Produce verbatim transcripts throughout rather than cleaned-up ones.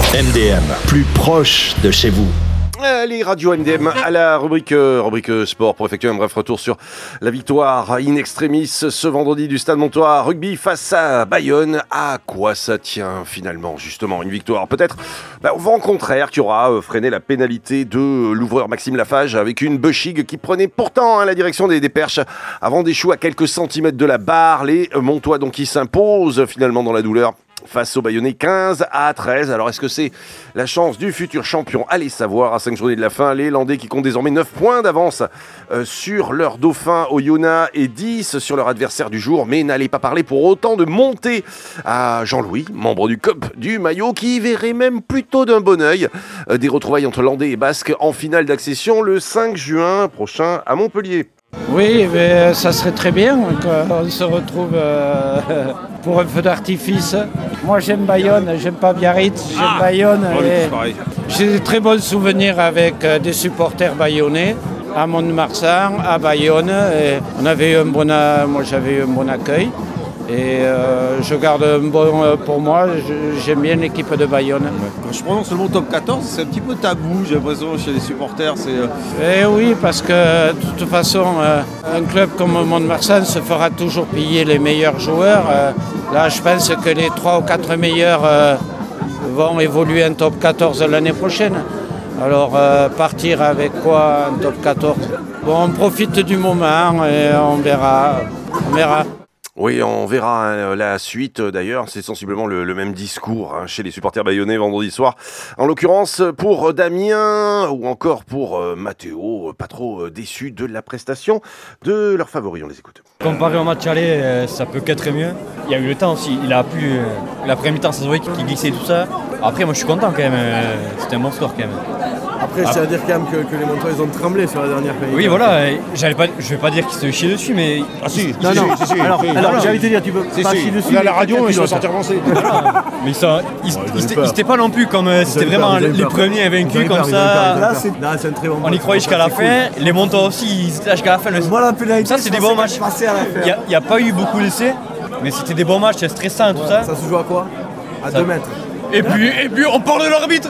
M D M, plus proche de chez vous. Les radios M D M à la rubrique, euh, rubrique sport pour effectuer un bref retour sur la victoire in extremis ce vendredi du Stade Montois Rugby face à Bayonne. À quoi ça tient finalement justement une victoire? Peut-être bah, au vent contraire qui aura euh, freiné la pénalité de l'ouvreur Maxime Lafage avec une Bushig qui prenait pourtant hein, la direction des, des perches avant d'échouer à quelques centimètres de la barre. Les Montois donc qui s'imposent finalement dans la douleur face aux Bayonnais quinze à treize. Alors est-ce que c'est la chance du futur champion? Allez savoir, à cinq journées de la fin, les Landais qui comptent désormais neuf points d'avance euh, sur leur dauphin Oyonnax et dix sur leur adversaire du jour. Mais n'allez pas parler pour autant de monter à Jean-Louis, membre du C O P du Maillot, qui verrait même plutôt d'un bon oeil euh, des retrouvailles entre Landais et Basques en finale d'accession le cinq juin prochain à Montpellier. Oui, mais ça serait très bien qu'on se retrouve euh, pour un feu d'artifice. Moi j'aime Bayonne, j'aime pas Biarritz, j'aime ah, Bayonne. Et j'ai de très bons souvenirs avec euh, des supporters bayonnais à Mont-de-Marsan, à Bayonne. Et on avait eu un bon, moi j'avais eu un bon accueil. Et euh, je garde un bon euh, pour moi, je, j'aime bien l'équipe de Bayonne. Quand je prononce le mot top quatorze, c'est un petit peu tabou, j'ai l'impression, chez les supporters. C'est, euh... Eh oui, parce que de toute façon, euh, un club comme Mont-de-Marsan se fera toujours piller les meilleurs joueurs. Euh, là, je pense que les trois ou quatre meilleurs euh, vont évoluer en top quatorze l'année prochaine. Alors, euh, partir avec quoi en top quatorze? Bon, on profite du moment et on verra. On verra. Oui, on verra hein, la suite. D'ailleurs, c'est sensiblement le, le même discours hein, chez les supporters bayonnais vendredi soir. En l'occurrence, pour Damien ou encore pour euh, Mathéo, pas trop euh, déçus de la prestation de leurs favoris. On les écoute. Comparé au match aller, euh, ça peut qu'être mieux. Il y a eu le temps aussi. Il a plu. Euh, la première mi-temps, ça se voyait qu'il glissait tout ça. Après, moi, je suis content quand même. Euh, c'était un bon score quand même. Après, je tiens à dire quand même que, que les Montois, ils ont tremblé sur la dernière période. Oui, voilà. J'allais pas, je vais pas dire qu'ils se chiaient dessus, mais... Ah si, non, non, si, si, si, alors, si, alors si, j'ai envie de te dire, tu peux si, pas si. chier dessus. Là, la radio, ils sont sortis avancés. Mais ça, ils, ils, ils, ils étaient pas non plus comme euh, c'était vraiment les premiers invaincus comme ça. Là, c'est, là, c'est un très bon match. On y croyait jusqu'à la fin. Les Montois aussi, ils étaient là jusqu'à la fin. Voilà, ça, c'est des bons matchs. Il n'y a pas eu beaucoup d'essais, mais c'était des bons matchs, c'est stressant tout ça. Ça se joue à quoi? À deux mètres. Et puis, et puis on parle de l'arbitre.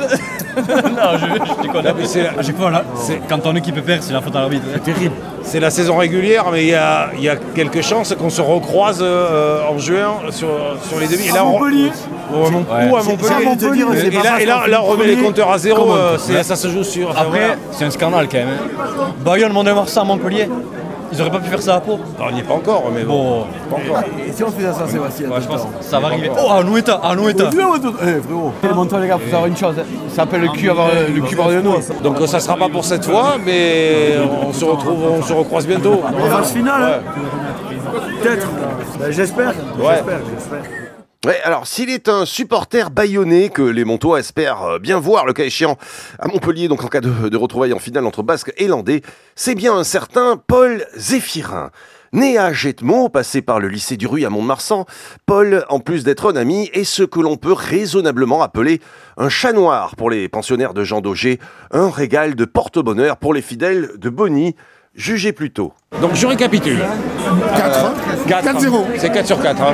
Non, je, je déconne. À chaque fois, là, c'est, quand ton équipe perd, c'est la faute à l'arbitre. C'est terrible. C'est la saison régulière, mais il y a, y a quelques chances qu'on se recroise euh, en juin sur, sur les demi. Et là, à Montpellier. On, ou à Montpellier. Ouais. C'est, c'est Montpellier. Et, et, là, et là, là, on remet les compteurs à zéro. Euh, c'est, ça se joue sur. Après, voilà. C'est un scandale quand même. Bayonne, Mont-de-Marsan, Montpellier. Ils auraient pas pu faire ça à Pau. Non, on n'y est pas encore, mais bon. bon pas encore. Et si on faisait ça, Sébastien? Ouais, je pense que ça va arriver. Oh, à nous état, à nous état. Eh, frérot. Les Montois, les gars, faut savoir une chose. Ça s'appelle le cul avoir le cul bord de nous. Donc ça sera pas pour cette fois, mais on se retrouve, on se recroise bientôt. En phase finale, ouais. Peut-être. Ben, j'espère. Ouais. J'espère, j'espère. Ouais, alors s'il est un supporter bayonnais que les Montois espèrent bien voir le cas échéant à Montpellier, donc en cas de, de retrouvailles en finale entre Basques et Landais, c'est bien un certain Paul Zéphirin. Né à Jetmo, passé par le lycée du Ruy à Mont-de-Marsan, Paul, en plus d'être un ami, est ce que l'on peut raisonnablement appeler un chat noir pour les pensionnaires de Jean Daugé, un régal de porte-bonheur pour les fidèles de Bonny. Jugez plutôt. Donc je récapitule. quatre. quatre zéro. C'est quatre sur quatre. Hein.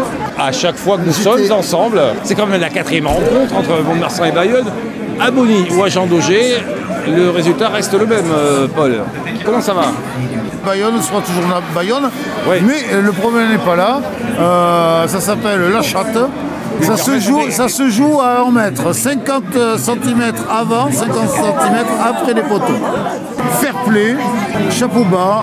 À chaque fois que nous sommes ensemble, c'est quand même la quatrième rencontre entre Mont-de-Marsan et Bayonne. À Bonny ou à Jean Daugé, le résultat reste le même, euh, Paul. Comment ça va? Bayonne sera toujours Bayonne, oui. Mais euh, le problème n'est pas là. Euh, ça s'appelle la chatte. Ça se, joue, ça se joue à un mètre, cinquante centimètres avant, cinquante centimètres après les poteaux. Fair play, chapeau bas,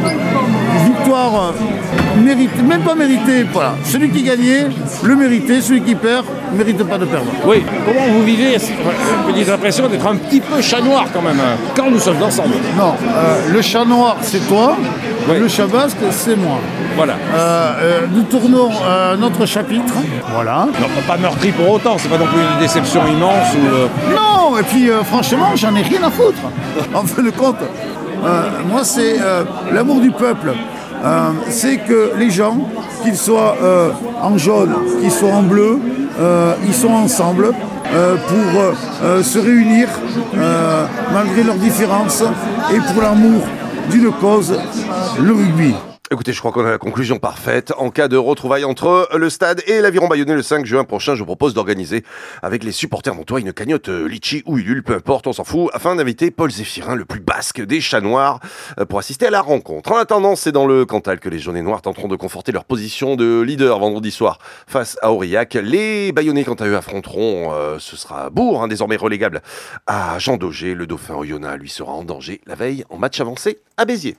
victoire méritée, même pas méritée, voilà. Celui qui gagnait, le méritait, celui qui perd, ne mérite pas de perdre. Oui, comment vous vivez cette petite impression d'être un petit peu chat noir quand même, hein, quand nous sommes ensemble? Non, euh, le chat noir c'est toi, oui. Le chat basque c'est moi. Voilà. Euh, euh, nous tournons euh, notre chapitre. Voilà. Non, pas meurtri pour autant, c'est pas non plus une déception immense ou. Euh... Non, et puis euh, franchement, j'en ai rien à foutre. En fin de compte, euh, moi c'est euh, l'amour du peuple. Euh, c'est que les gens, qu'ils soient euh, en jaune, qu'ils soient en bleu, euh, ils sont ensemble euh, pour euh, se réunir euh, malgré leurs différences et pour l'amour d'une cause, le rugby. Écoutez, je crois qu'on a la conclusion parfaite. En cas de retrouvailles entre le stade et l'Aviron Bayonnais le cinq juin prochain, je vous propose d'organiser avec les supporters montois une cagnotte litchi ou Ulule, peu importe, on s'en fout, afin d'inviter Paul Zéphirin, le plus basque des chats noirs, pour assister à la rencontre. En attendant, c'est dans le Cantal que les jaunes et noirs tenteront de conforter leur position de leader vendredi soir face à Aurillac. Les Bayonnais, quant à eux, affronteront, euh, ce sera Bourg, hein, désormais relégable à Jean Daugé. Le dauphin oyonnax, lui, sera en danger la veille en match avancé à Béziers.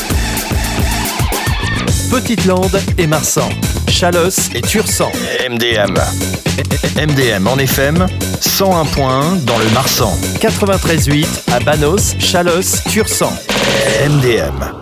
Petite-Lande et Marsan, Chalosse et Tursan. M D M. M D M en F M, cent un point un dans le Marsan. quatre-vingt-treize virgule huit à Banos, Chalosse, Tursan. M D M.